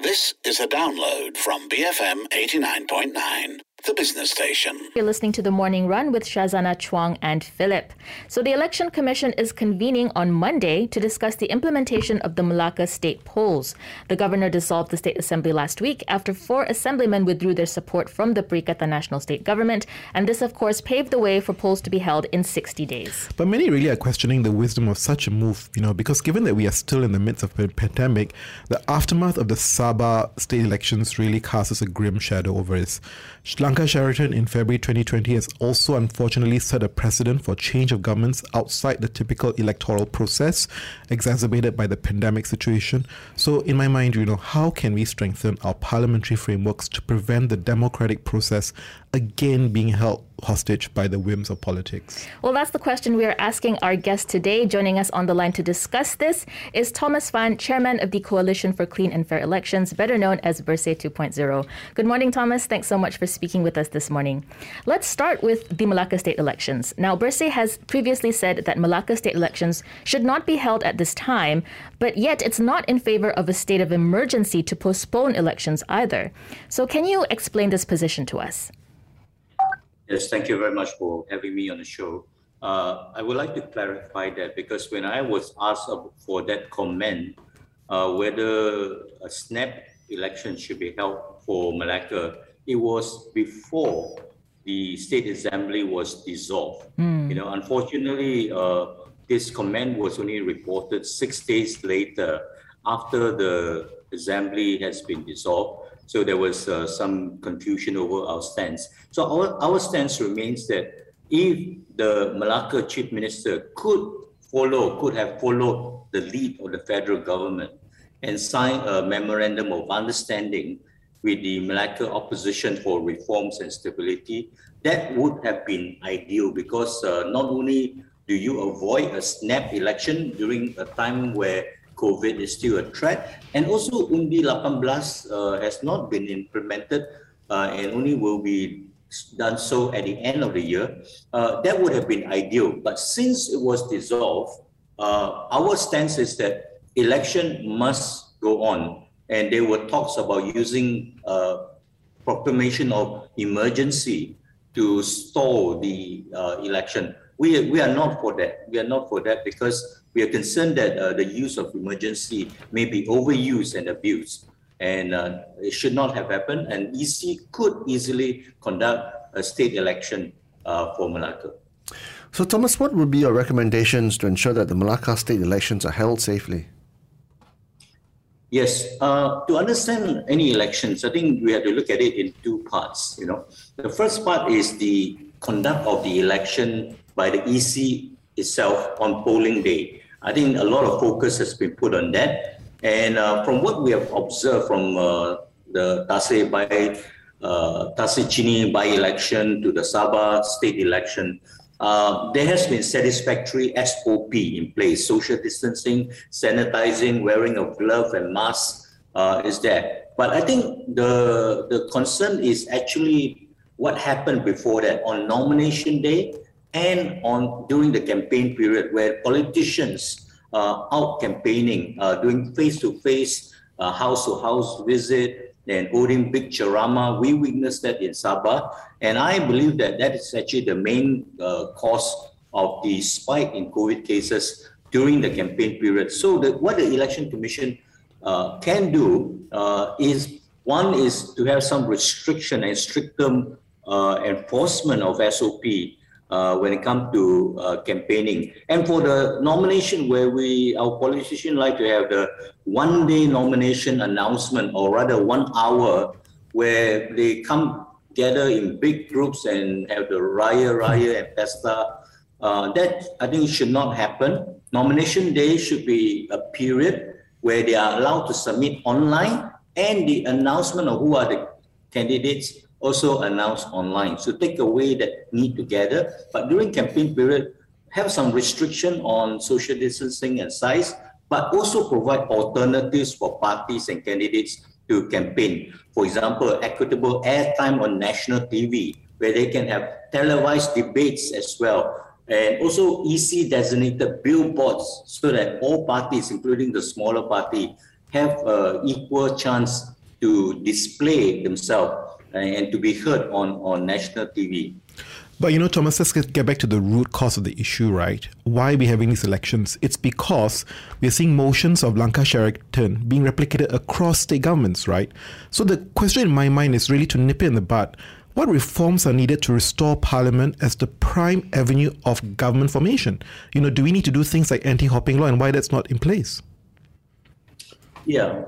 This is a download from BFM 89.9, the business station. You're listening to The Morning Run with Shazana Chuang and Philip. So the Election Commission is convening on Monday to discuss the implementation of the Malacca state polls. The governor dissolved the state assembly last week after 4 assemblymen withdrew their support from the Perikatan National State Government. And this, of course, paved the way for polls to be held in 60 days. But many really are questioning the wisdom of such a move, because given that we are still in the midst of a pandemic, the aftermath of the Sabah state elections really casts a grim shadow over it. Sri Lanka Sheraton in February 2020 has also unfortunately set a precedent for change of governments outside the typical electoral process, exacerbated by the pandemic situation. So in my mind, how can we strengthen our parliamentary frameworks to prevent the democratic process again being held hostage by the whims of politics? Well, that's the question we are asking our guest today. Joining us on the line to discuss this is Thomas Fan, chairman of the Coalition for Clean and Fair Elections, better known as Bersih 2.0. Good morning, Thomas. Thanks so much for speaking with us this morning. Let's start with the Malacca state elections. Now, Bersih has previously said that Malacca state elections should not be held at this time, but yet it's not in favor of a state of emergency to postpone elections either. So can you explain this position to us? Yes, thank you very much for having me on the show. I would like to clarify that because when I was asked for that comment, whether a snap election should be held for Malacca, it was before the State Assembly was dissolved. Unfortunately, this comment was only reported 6 days later after the Assembly has been dissolved. So there was some confusion over our stance. So our stance remains that if the Malacca Chief Minister could have followed the lead of the federal government and signed a memorandum of understanding with the Malacca opposition for reforms and stability, that would have been ideal because not only do you avoid a snap election during a time where COVID is still a threat, and also Undi 18 has not been implemented and only will be done so at the end of the year. That would have been ideal. But since it was dissolved, our stance is that election must go on. And there were talks about using proclamation of emergency to stall the election. We are not for that. We are not for that because we are concerned that the use of emergency may be overused and abused. And it should not have happened. And EC could easily conduct a state election for Malacca. So, Thomas, what would be your recommendations to ensure that the Malacca state elections are held safely? Yes, to understand any elections, I think we have to look at it in two parts. The first part is the conduct of the election by the EC itself on polling day. I think a lot of focus has been put on that. And from what we have observed from the Tasik Chini by-election to the Sabah state election, there has been satisfactory SOP in place. Social distancing, sanitizing, wearing of glove and mask is there. But I think the concern is actually what happened before that on nomination day and during the campaign period where politicians out campaigning, doing face-to-face, house-to-house visit and holding big ceramah. We witnessed that in Sabah. And I believe that is actually the main cause of the spike in COVID cases during the campaign period. So what the Election Commission can do is, one is to have some restriction and stricter enforcement of SOP when it comes to campaigning. And for the nomination where our politicians like to have the one-day nomination announcement, or rather 1 hour, where they come together in big groups and have the raya and festa, that I think should not happen. Nomination day should be a period where they are allowed to submit online, and the announcement of who are the candidates also announced online. So take away that need together. But during campaign period, have some restriction on social distancing and size, but also provide alternatives for parties and candidates to campaign. For example, equitable airtime on national TV, where they can have televised debates as well. And also EC designated billboards so that all parties, including the smaller party, have equal chance to display themselves and to be heard on national TV. But Thomas, let's get back to the root cause of the issue, right? Why are we having these elections? It's because we're seeing motions of Langkah Sheraton being replicated across state governments, right? So the question in my mind is really to nip it in the bud. What reforms are needed to restore Parliament as the prime avenue of government formation? Do we need to do things like anti-hopping law, and why that's not in place? Yeah.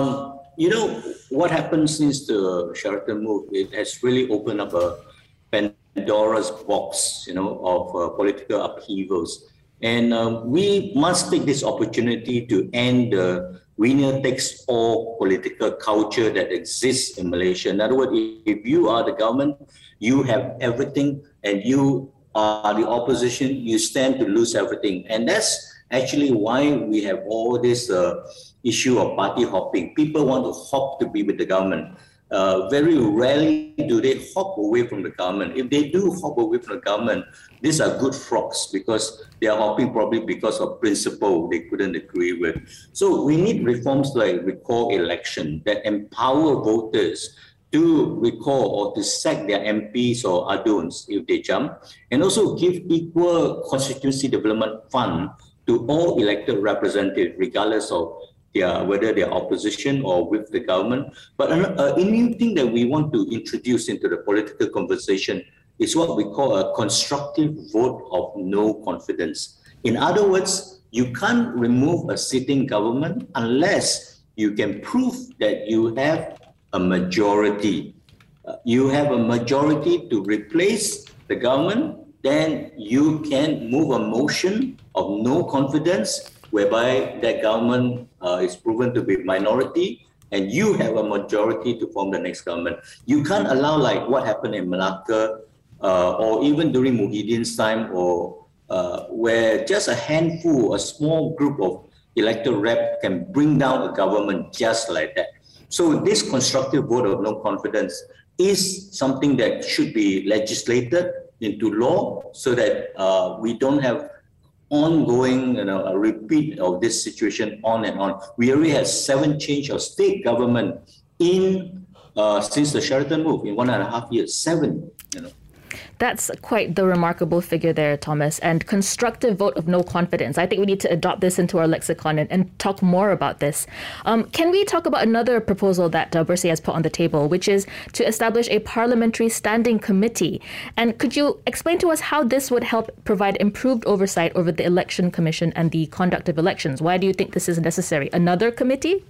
What happened since the Sheraton move, it has really opened up a Pandora's box, of political upheavals. And we must take this opportunity to end the winner-takes-all political culture that exists in Malaysia. In other words, if you are the government, you have everything, and you are the opposition, you stand to lose everything. And that's actually why we have all this issue of party hopping. People want to hop to be with the government. Very rarely do they hop away from the government. If they do hop away from the government, these are good frogs because they are hopping probably because of principle they couldn't agree with. So we need reforms like recall election that empower voters to recall or to sack their MPs or ADUNs if they jump, and also give equal constituency development fund to all elected representatives, regardless of whether they're opposition or with the government. But a new thing that we want to introduce into the political conversation is what we call a constructive vote of no confidence. In other words, you can't remove a sitting government unless you can prove that you have a majority. You have a majority to replace the government, then you can move a motion of no confidence whereby that government is proven to be minority and you have a majority to form the next government. You can't allow like what happened in Malacca or even during Muhyiddin's time where just a handful, a small group of elected rep can bring down a government just like that. So this constructive vote of no confidence is something that should be legislated into law so that we don't have ongoing, a repeat of this situation on and on. We already had 7 change of state government in since the Sheraton move in 1.5 years. 7. That's quite the remarkable figure there, Thomas. And constructive vote of no confidence. I think we need to adopt this into our lexicon and talk more about this. Can we talk about another proposal that Bersih has put on the table, which is to establish a parliamentary standing committee? And could you explain to us how this would help provide improved oversight over the Election Commission and the conduct of elections? Why do you think this is necessary? Another committee?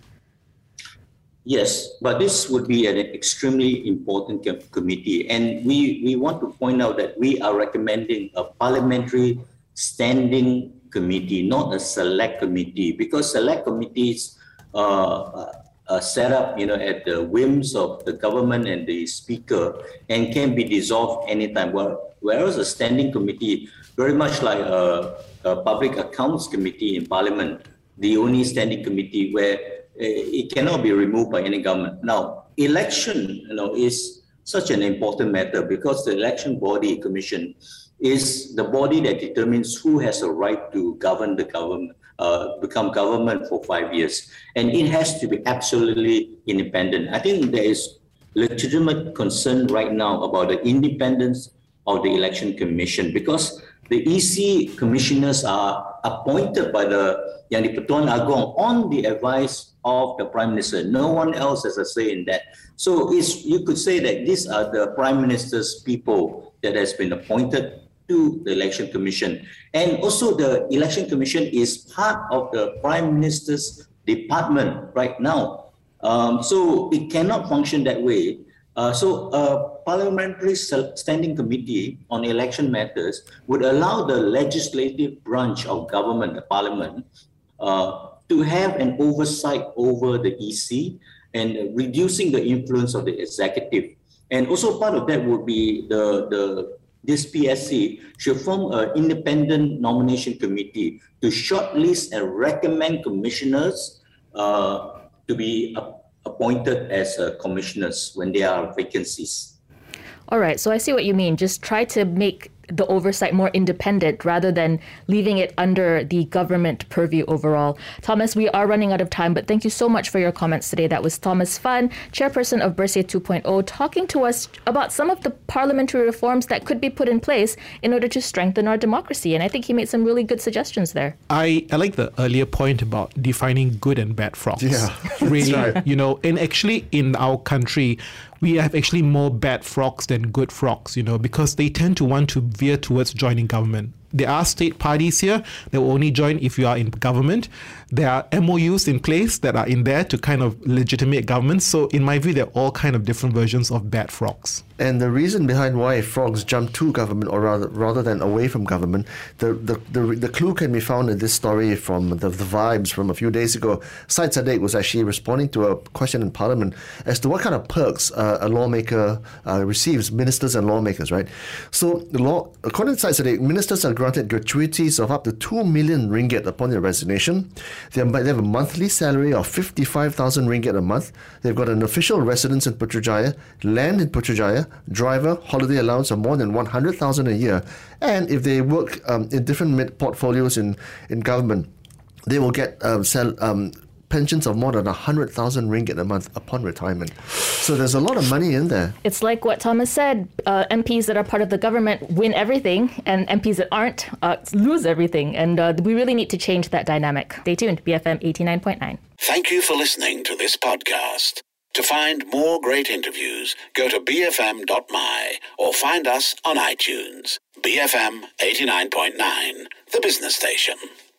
Yes, but this would be an extremely important committee. And we want to point out that we are recommending a parliamentary standing committee, not a select committee, because select committees are set up, at the whims of the government and the speaker and can be dissolved anytime. Whereas a standing committee, very much like a public accounts committee in parliament, the only standing committee where it cannot be removed by any government. Now, election, is such an important matter because the election body commission is the body that determines who has a right to govern the government, become government for 5 years. And it has to be absolutely independent. I think there is legitimate concern right now about the independence of the election commission because the EC commissioners are appointed by the Yang di-Pertuan Agong on the advice of the Prime Minister. No one else has a say in that. So you could say that these are the Prime Minister's people that has been appointed to the Election Commission. And also the Election Commission is part of the Prime Minister's department right now. So it cannot function that way. So a parliamentary standing committee on election matters would allow the legislative branch of government, the parliament, to have an oversight over the EC and reducing the influence of the executive. And also part of that would be this PSC should form an independent nomination committee to shortlist and recommend commissioners to be appointed as commissioners when there are vacancies. All right, so I see what you mean. Just try to make the oversight more independent rather than leaving it under the government purview overall. Thomas, we are running out of time, but thank you so much for your comments today. That was Thomas Phan, chairperson of Bersih 2.0, talking to us about some of the parliamentary reforms that could be put in place in order to strengthen our democracy. And I think he made some really good suggestions there. I like the earlier point about defining good and bad frogs. Yeah, really, right. And actually in our country, we have actually more bad frogs than good frogs, because they tend to want to veer towards joining government. There are state parties here that will only join if you are in government. There are MOUs in place that are in there to kind of legitimate government. So in my view, they're all kind of different versions of bad frogs. And the reason behind why frogs jump to government, or rather than away from government, the clue can be found in this story from the Vibes from a few days ago. Syed Saddiq was actually responding to a question in Parliament as to what kind of perks a lawmaker receives, ministers and lawmakers, right? So according to Syed Saddiq, ministers are granted gratuities of up to 2 million ringgit upon their resignation. They have a monthly salary of 55,000 ringgit a month. They've got an official residence in Putrajaya, land in Putrajaya, driver, holiday allowance of more than 100,000 a year. And if they work in different portfolios in government, they will get pensions of more than 100,000 ringgit a month upon retirement. So there's a lot of money in there. It's like what Thomas said, MPs that are part of the government win everything, and MPs that aren't lose everything. And we really need to change that dynamic. Stay tuned, BFM 89.9. Thank you for listening to this podcast. To find more great interviews, go to bfm.my or find us on iTunes. BFM 89.9, the business station.